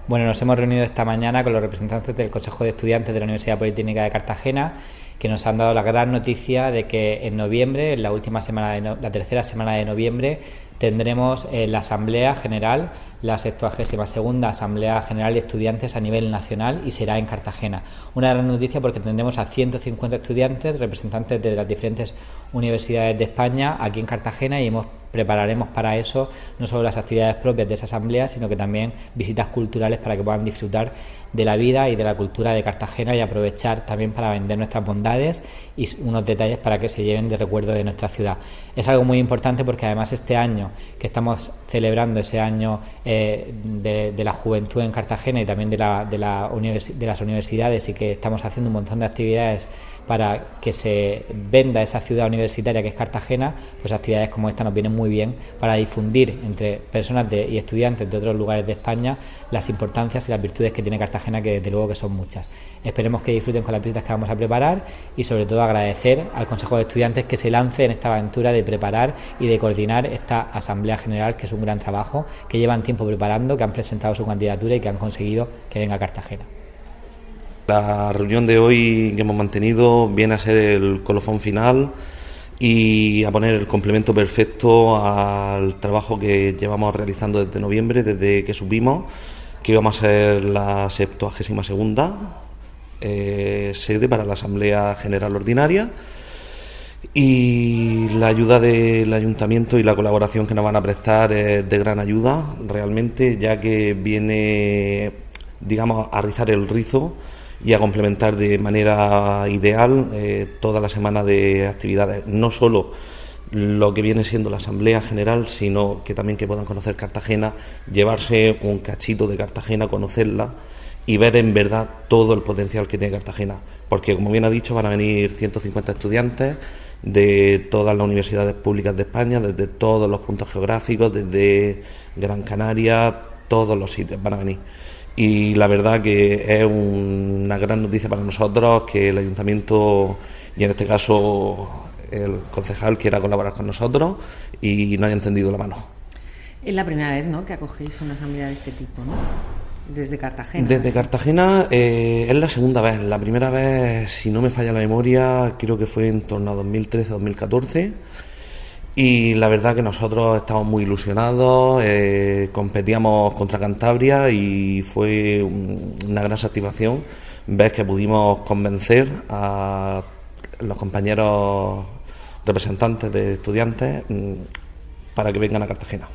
Bueno, nos hemos reunido esta mañana con los representantes del Consejo de Estudiantes de la Universidad Politécnica de Cartagena, que nos han dado la gran noticia de que en noviembre, en la última semana, la tercera semana de noviembre, tendremos la Asamblea General, la 72ª Asamblea General de Estudiantes a nivel nacional, y será en Cartagena. Una gran noticia porque tendremos a 150 estudiantes, representantes de las diferentes universidades de España, aquí en Cartagena, y prepararemos para eso no solo las actividades propias de esa asamblea, sino que también visitas culturales para que puedan disfrutar de la vida y de la cultura de Cartagena y aprovechar también para vender nuestras bondades y unos detalles para que se lleven de recuerdo de nuestra ciudad. Es algo muy importante porque además este año que estamos celebrando ese año de la juventud en Cartagena y también de las universidades, y que estamos haciendo un montón de actividades para que se venda esa ciudad universitaria que es Cartagena, pues actividades como esta nos vienen muy bien para difundir entre personas y estudiantes de otros lugares de España las importancias y las virtudes que tiene Cartagena, que desde luego que son muchas. Esperemos que disfruten con las visitas que vamos a preparar y sobre todo agradecer al Consejo de Estudiantes que se lance en esta aventura de preparar y de coordinar esta Asamblea General, que es un gran trabajo, que llevan tiempo preparando, que han presentado su candidatura y que han conseguido que venga a Cartagena. La reunión de hoy que hemos mantenido viene a ser el colofón final y a poner el complemento perfecto al trabajo que llevamos realizando desde noviembre, desde que supimos que íbamos a ser la 72ª sede para la Asamblea General Ordinaria, y la ayuda del Ayuntamiento y la colaboración que nos van a prestar es de gran ayuda realmente, ya que viene, digamos, a rizar el rizo y a complementar de manera ideal toda la semana de actividades, no solo lo que viene siendo la Asamblea General, sino que también que puedan conocer Cartagena, llevarse un cachito de Cartagena, conocerla y ver en verdad todo el potencial que tiene Cartagena, porque como bien ha dicho, van a venir 150 estudiantes de todas las universidades públicas de España, desde todos los puntos geográficos, desde Gran Canaria, todos los sitios van a venir. Y la verdad que es una gran noticia para nosotros que el Ayuntamiento, y en este caso el concejal, quiera colaborar con nosotros y nos haya tendido la mano. Es la primera vez, ¿no?, que acogéis una asamblea de este tipo, ¿no? Desde Cartagena. Desde Cartagena es la segunda vez. La primera vez, si no me falla la memoria, creo que fue en torno a 2013-2014. Y la verdad que nosotros estamos muy ilusionados, competíamos contra Cantabria y fue una gran satisfacción ver que pudimos convencer a los compañeros representantes de estudiantes para que vengan a Cartagena.